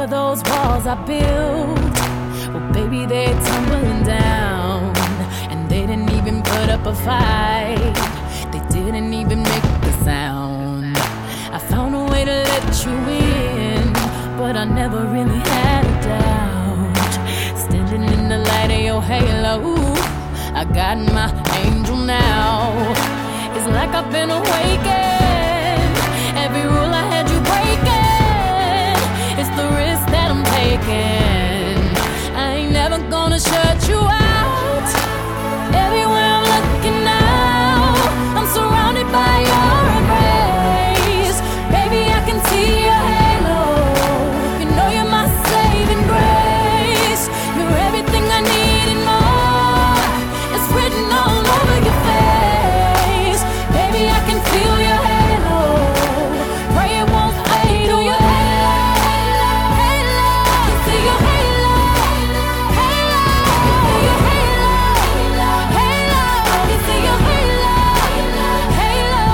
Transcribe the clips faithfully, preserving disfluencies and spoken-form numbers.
of those walls I built, well, baby, they're tumbling down. And they didn't even put up a fight. They didn't even make the sound. I found a way to let you in, but I never really had a doubt. Standing in the light of your halo, I got my angel now. It's like I've been awakened. Every rule I had you breaking, it's the risk that I'm taking. I ain't never gonna shut you out. Everywhere I'm looking now, I'm surrounded by your embrace. Baby, I can see your halo. You know you're my saving grace. You're everything I need and more. It's written all over your face. Baby, I can feel your halo. Pray it won't fade. Oh, your halo, halo, halo. See your halo, halo, halo. Your halo, halo, halo. See your halo, halo.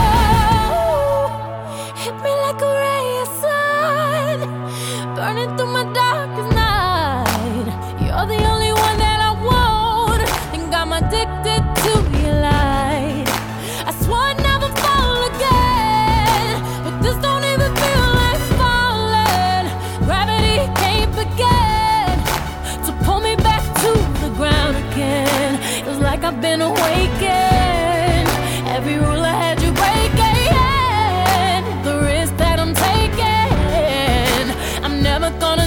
Hit me like a ray of sun, burning through my darkest night. You're the only one that I want. Think I'm addicted to your light. I swore I'd never fall again, but this don't even feel like falling. Gravity can't begin to pull me back to the ground again. It's like I've been awakened. Every rule I had you breaking, the risk that I'm taking, I'm never gonna